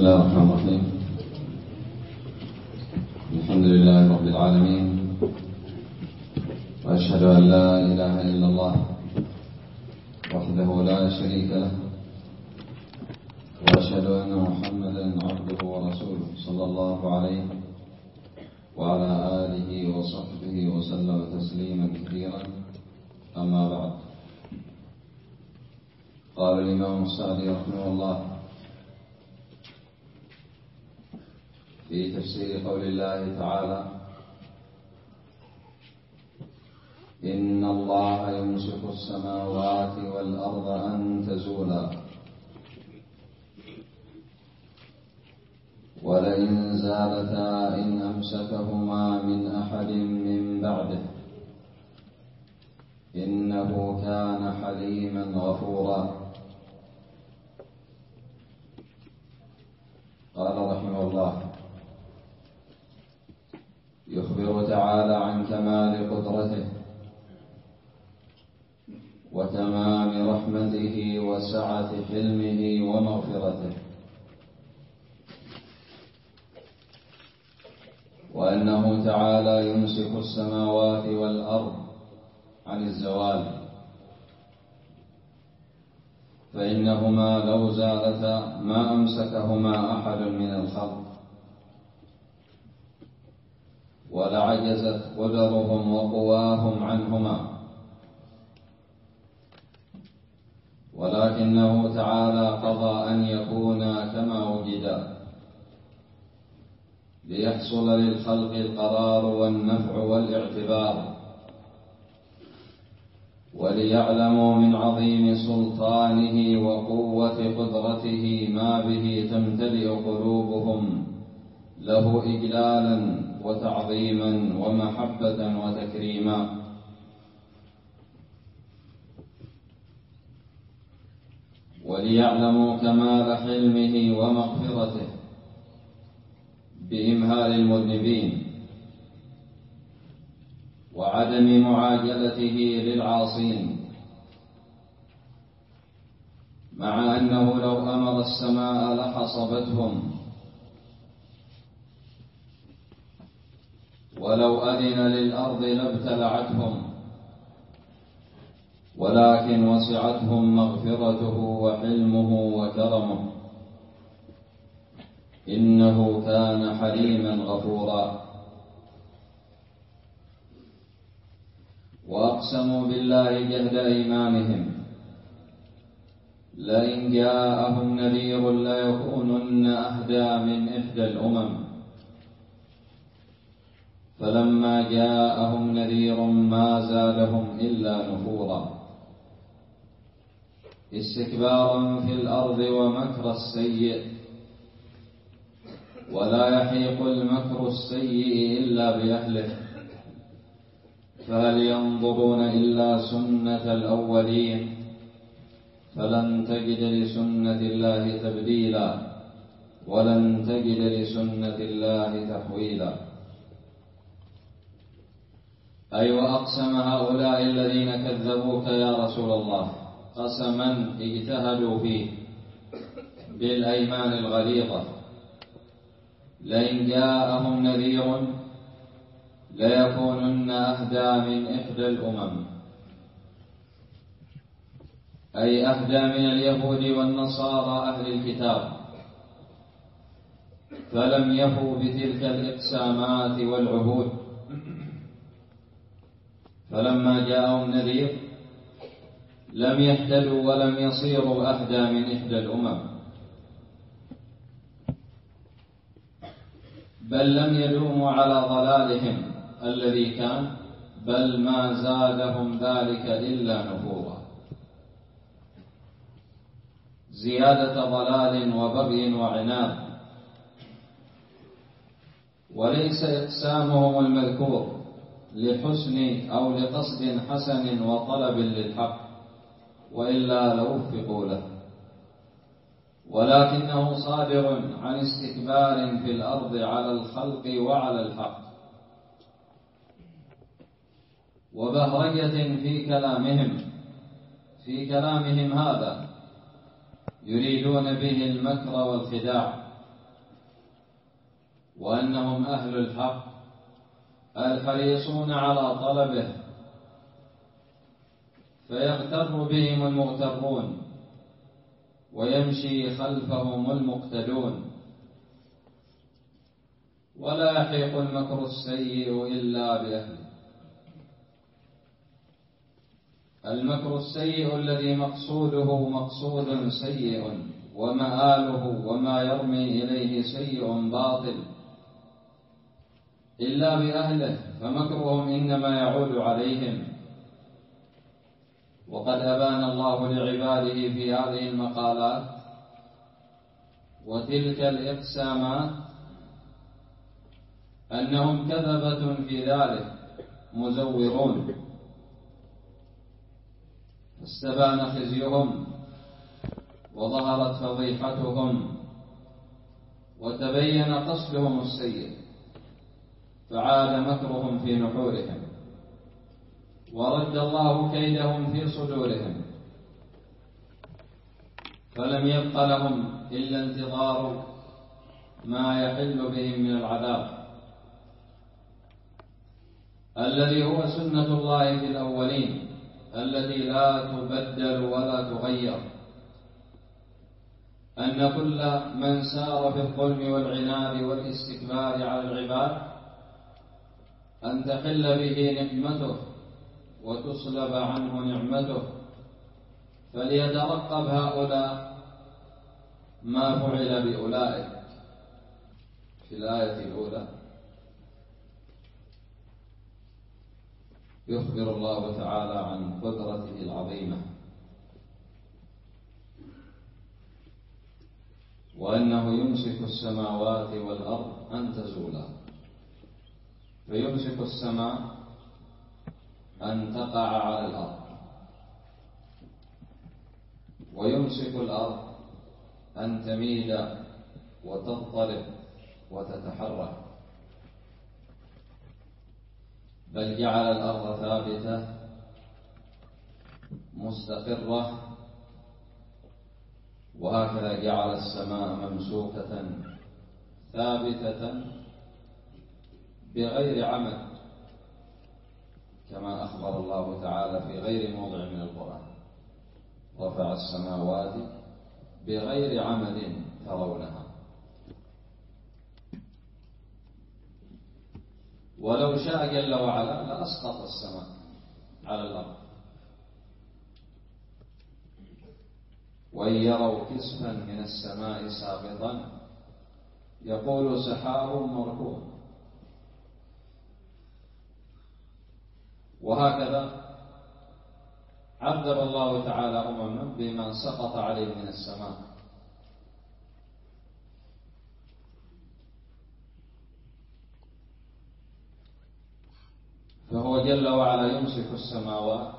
الله الرحمن الرحيم. الحمد لله رب العالمين، وأشهد أن لا إله إلا الله وحده لا شريك له، وأشهد أن محمدا عبده ورسوله صلى الله عليه وعلى آله وصحبه وسلم تسليما كثيرا. أما بعد، قال الإمام السعدي رحمه الله في تفسير قول الله تعالى: إن الله يمسك السماوات والأرض أن تزولا ولئن زالتا إن أمسكهما من أحد من بعده إنه كان حليما غفورا. قال رحمه الله: يخبر تعالى عن كمال قدرته وتمام رحمته وسعة حلمه ومغفرته، وأنه تعالى يمسك السماوات والأرض عن الزوال، فإنهما لو زالتا ما أمسكهما أحد من الخلق، ولعجزت قدرهم وقواهم عنهما، ولكنه تعالى قضى أن يكونا كما وجدا ليحصل للخلق القرار والنفع والاعتبار، وليعلموا من عظيم سلطانه وقوة قدرته ما به تمتلئ قلوبهم له إجلالا وتعظيما ومحبة وتكريما. وليعلموا كمال حلمه ومغفرته بإمهال المذنبين وعدم معاجلته للعاصين، مع أنه لو أمر السماء لحصبتهم، ولو أذن للأرض لابتلعتهم، ولكن وسعتهم مغفرته وحلمه وكرمه، إنه كان حليما غفورا. وأقسموا بالله جهد أيمانهم لئن جاءهم نذير ليكونن أهدى من إحدى الأمم، فلما جاءهم نذير ما زادهم إلا نفورا، استكبارا في الأرض ومكر السيء، ولا يحيق المكر السيء إلا بأهله، فهل ينظرون إلا سنة الأولين فلن تجد لسنة الله تبديلا ولن تجد لسنة الله تحويلا. أي وأقسم هؤلاء الذين كذبوك يا رسول الله قسما اجتهدوا فيه بالأيمان الغليظة: لئن جاءهم نذير ليكونن أهدى من إحدى الأمم، أي أهدى من اليهود والنصارى أهل الكتاب، فلم يفوا بتلك الإقسامات والعهود، فلما جاءهم نذير لم يهتدوا ولم يصيروا أهدى من إحدى الأمم، بل لم يدوموا على ضلالهم الذي كان، بل ما زادهم ذلك إلا نفورا، زيادة ضلال وبغي وعناد. وليس إقسامهم المذكور لحسن أو لقصد حسن وطلب للحق، وإلا لوفقوا له، ولكنه صادر عن استكبار في الأرض على الخلق وعلى الحق، وبهرجة في كلامهم هذا يريدون به المكر والخداع وأنهم أهل الحق الحريصون على طلبه، فيغتر بهم المغترون ويمشي خلفهم المقتدون، ولا يحيق المكر السيء إلا بأهله. المكر السيء الذي مقصوده مقصود سيء ومآله وما يرمي إليه سيء باطل إلا بأهله، فمكرهم إنما يعود عليهم. وقد أبان الله لعباده في هذه المقالات وتلك الإقسامات أنهم كذبة في ذلك مزورون، استبان خزيهم وظهرت فضيحتهم وتبين قصدهم السيء، فعاد مكرهم في نحورهم ورد الله كيدهم في صدورهم، فلم يبق لهم إلا انتظار ما يحل بهم من العذاب الذي هو سنة الله في الأولين التي لا تبدل ولا تغير، أن كل من سار في الظلم والعناد والاستكبار على العباد أن تحل به نقمته وتصلب عنه نعمته، فليترقب هؤلاء ما فعل بأولئك. في الآية الأولى يخبر الله تعالى عن قدرته العظيمة، وأنه يمسك السماوات والأرض أن تزولا، فيمسك السماء أن تقع على الأرض، ويمسك الأرض أن تميد وتضطرب وتتحرك، بل جعل الأرض ثابتة مستقرة، وهكذا جعل السماء ممسوكة ثابتة بغير عمد، كما أخبر الله تعالى في غير موضع من القرآن: رفع السماوات بغير عمد ترونها. ولو شاء جل وعلا لأسقط السماء على الأرض، وإن يروا كسفا من السماء ساقطا يقول سحاب مركوم. وهكذا عذب الله تعالى أمما بما سقط عليه من السماء، فهو جل وعلا يمسك السماوات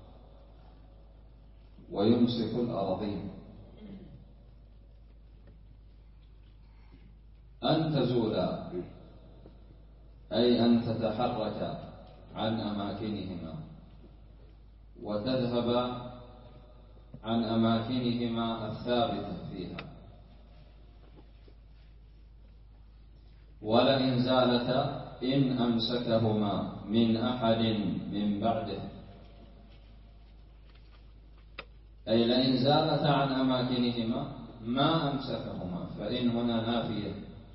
ويمسك الأرضين أن تزولا، أي أن تتحرك عن أماكنهما وتذهب عن أماكنهما الثابتة فيها. ولئن زالتا إن أمسكهما من أحد من بعده، أي لئن زالتا عن أماكنهما ما أمسكهما، فإن هنا نافية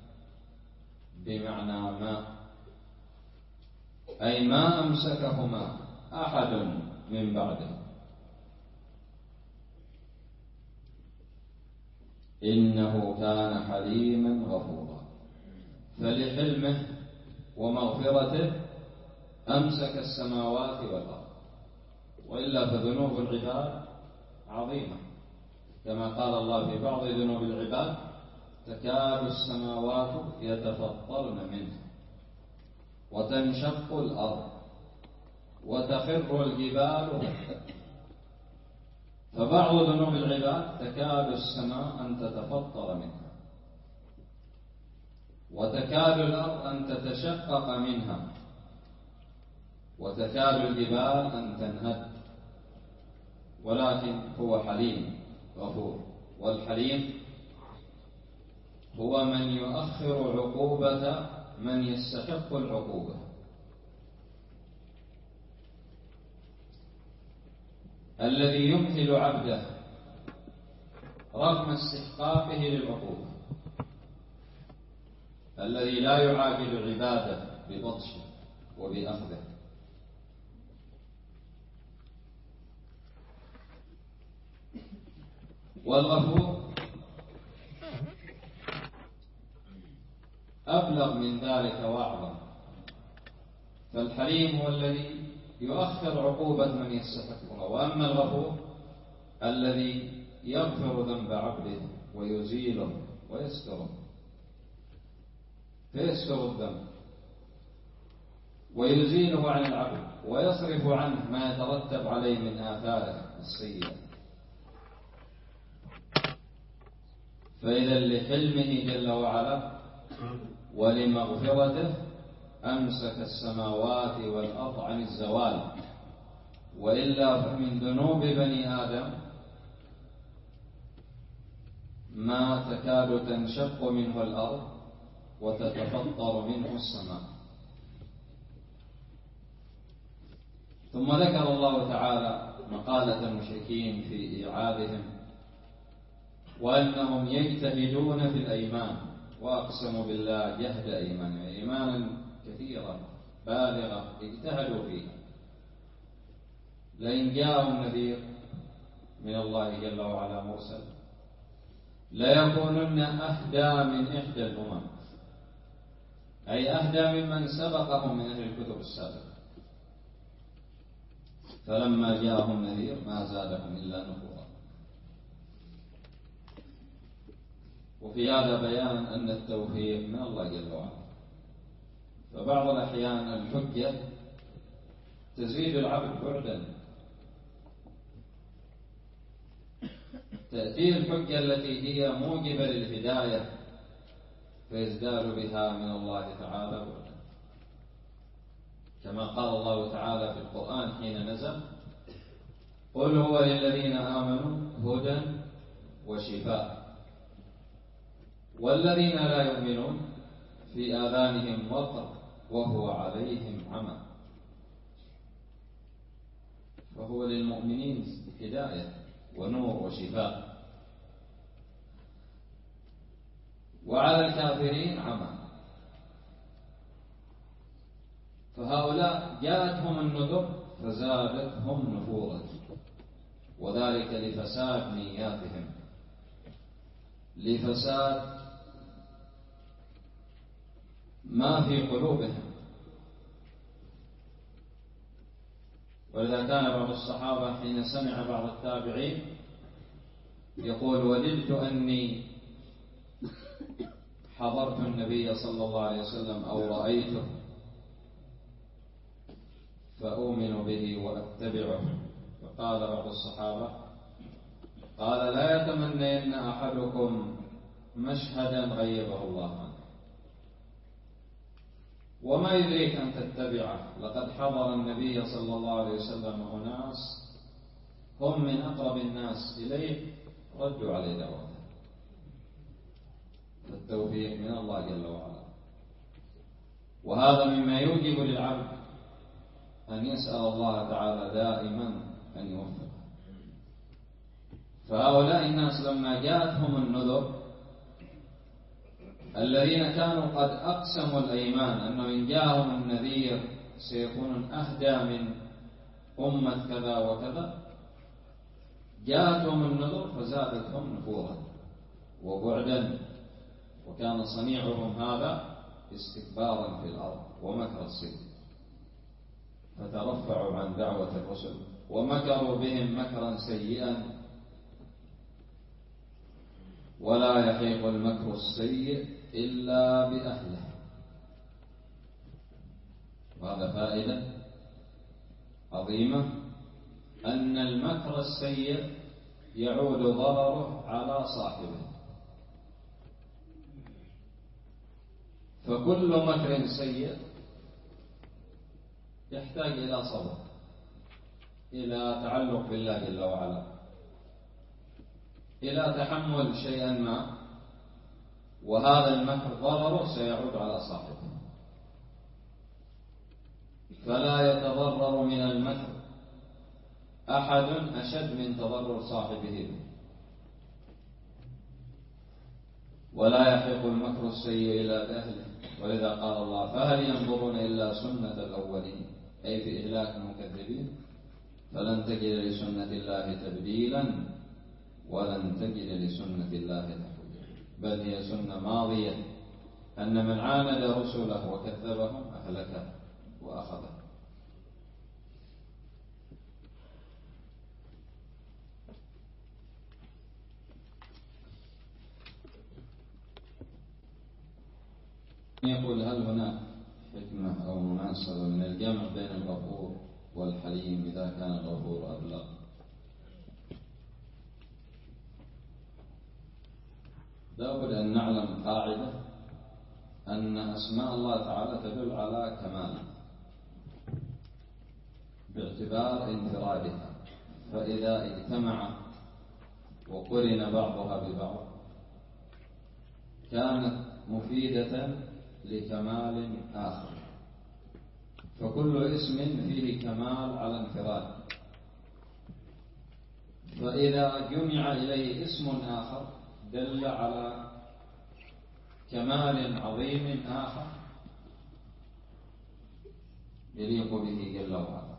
بمعنى ما، أي ما أمسكهما أحد من بعده. إنه كان حليما غفورا، فلحلمه ومغفرته أمسك السماوات والأرض، وإلا فذنوب العباد عظيمة، كما قال الله في بعض ذنوب العباد: تكاد السماوات يتفطرن منه وتنشق الأرض وتخر الجبال. فبعض ذنوب العباد تكاد السماء أن تتفطر منها، وتكاد الأرض أن تتشقق منها، وتكاد الجبال أن تنهد، ولكن هو حليم غفور. والحليم هو من يؤخر عقوبة من يستحق العقوبة، الذي يمهل عبده رغم استحقاقه للعقوبة، الذي لا يعاقب عباده ببطشه وبأخذه. والغفور أبلغ من ذلك وأعظم، فالحليم هو الذي يؤخر عقوبة من يستحقها، وأما الغفور الذي يغفر ذنب عبده ويزيله ويستره، فيستر الذنب ويزيله عن العبد ويصرف عنه ما يترتب عليه من آثاره السيئة. فإذا لحلمه جل وعلا ولمغفرته أمسك السماوات والأرض عن الزوال، وإلا فمن ذنوب بني آدم ما تكاد تنشق منه الأرض وتتفطر منه السماء. ثم ذكر الله تعالى مقالة المشركين في إيعادهم، وأنهم يجتهدون في الأيمان، وأقسموا بالله جهد أيمانهم، أيمانا كثيرة بالغة اجتهدوا فيها. لئن جاءهم نذير من الله جل وعلا مرسل ليكونن أهدى من إحدى الأمم، أي أهدى ممن سبقهم من أهل الكتب السابقة. فلما جاءهم نذير ما زادهم إلا نفورا. وفي هذا بيان أن التوفيق من الله جل وعلا، فبعض الأحيان الحجة تزيد العبد بعدا، تأتي الحجة التي هي موجبة للهداية فيزداد بها من الله تعالى بعدا، كما قال الله تعالى في القرآن حين نزل: قل هو للذين آمنوا هدى وشفاء والذين لا يؤمنون في آذانهم وقر وهو عليهم عمى. فهو للمؤمنين هداية ونور وشفاء، وعلى الكافرين عمى. فهؤلاء جاءتهم النذر فزادتهم نفورا، وذلك لفساد نياتهم، لفساد ما في قلوبهم. ولذا كان بعض الصحابة حين سمع بعض التابعين يقول: وددت أني حضرت النبي صلى الله عليه وسلم أو رأيته فأؤمن به وأتبعه. فقال بعض الصحابة: قال: لا يتمنين أحدكم مشهدا غيبه الله عنه، وما يدريك أن تتبعه، لقد حضر النبي صلى الله عليه وسلم أناس هم من أقرب الناس إليه ردوا عليه دعوته. فالتوفيق من الله جل وعلا، وهذا مما يوجب للعبد أن يسأل الله تعالى دائما أن يوفقه. فهؤلاء الناس لما جاءتهم النذر الذين كانوا قد أقسموا الأيمان أنه إن جاءهم النذير سيكونون أهدى من أمة كذا وكذا، جاءتهم النذر فزادتهم نفورا وبعدا، وكان صنيعهم هذا استكبارا في الأرض ومكر السيء، فترفعوا عن دعوة الرسل ومكروا بهم مكرا سيئا، ولا يحيق المكر السيء إلا بأهله. وهذا فائدة عظيمة، أن المكر السيء يعود ضرره على صاحبه، فكل مكر سيء يحتاج إلى صبر، إلى تعلق بالله جل وعلا، إلى تحمل شيئا ما وهذا المكر ضرره سيعود على صاحبه، فلا يتضرر من المكر أحد أشد من تضرر صاحبه به. ولا يحق المكر السيء إلى أهله، ولذا قال الله: فهل ينظرون إلا سنة الأولين، أي في إهلاك المكذبين، فلن تجد لسنة الله تبديلا ولن تجد لسنة الله تحويلا. بل هي سنة ماضية، أن من عاند رسله وكذبهم أهلكه وأخذه. يقول: هل هناك حكمة أو مناسبة من الجمع بين الغفور والحليم إذا كان الغفور أبلغ؟ لابد أن نعلم قاعدة أن أسماء الله تعالى تدل على كمال باعتبار انفرادها، فإذا اجتمع وقرن بعضها ببعض كانت مفيدة لكمال آخر. فكل اسم فيه كمال على انفراد، فإذا جمع إليه اسم آخر دل على كمال عظيم آخر يليق به جل وعلا.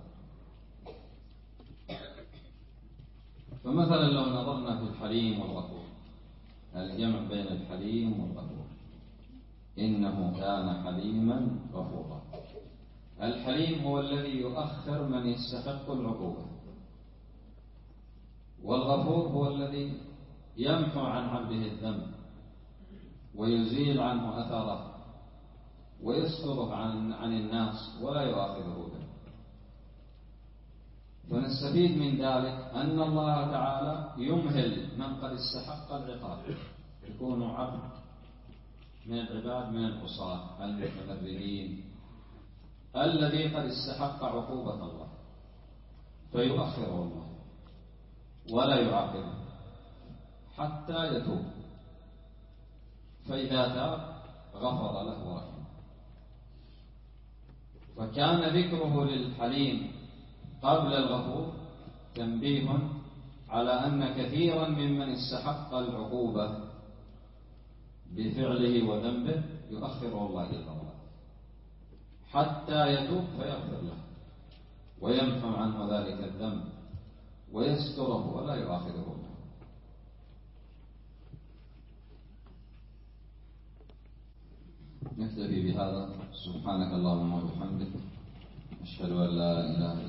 فمثلا لو نظرنا في الحليم والغفور، الجمع بين الحليم والغفور: إنه كان حليما غفورا. الحليم هو الذي يؤخر من يستحق العقوبة، والغفور هو الذي يمحو عن عبده الذنب ويزيل عنه أثره ويستره عن الناس ولا يؤاخذه به. فنستفيد من ذلك أن الله تعالى يمهل من قد استحق العقاب، يكون عبد من العباد من العصاة المتمردين الذي قد استحق عقوبة الله، فيؤخره الله ولا يعاقبه حتى يتوب، فإذا تاب غفر له ورحمه. فكان ذكره للحليم قبل الغفور تنبيه على أن كثيرا ممن استحق العقوبة بفعله وذنبه يؤخره الله جل وعلا حتى يتوب فيغفر له ويمحو عنه ذلك الذنب ويستره ولا يؤاخذه به. نكتفي بهذا. سبحانك اللهم وبحمدك، أشهد أن لا إله إلا أنت.